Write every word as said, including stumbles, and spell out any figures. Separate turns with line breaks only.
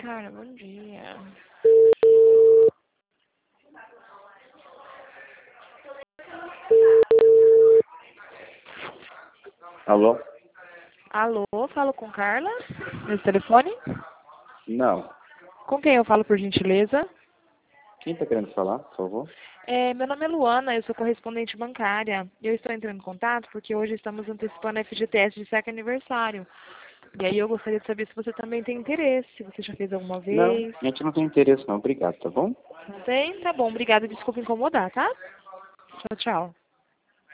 Cara, bom dia.
Alô?
Alô, falo com Carla? Meu telefone?
Não.
Com quem eu falo, por gentileza?
Quem está querendo falar, por favor?
É, meu nome é Luana, eu sou correspondente bancária. Eu estou entrando em contato porque hoje estamos antecipando a F G T S de sétimo aniversário. E aí eu gostaria de saber se você também tem interesse, se você já fez alguma
Não,
vez.
a gente não tem interesse não, obrigado, tá bom?
Não tem? Tá bom, obrigada, desculpa incomodar, tá? Tchau, tchau.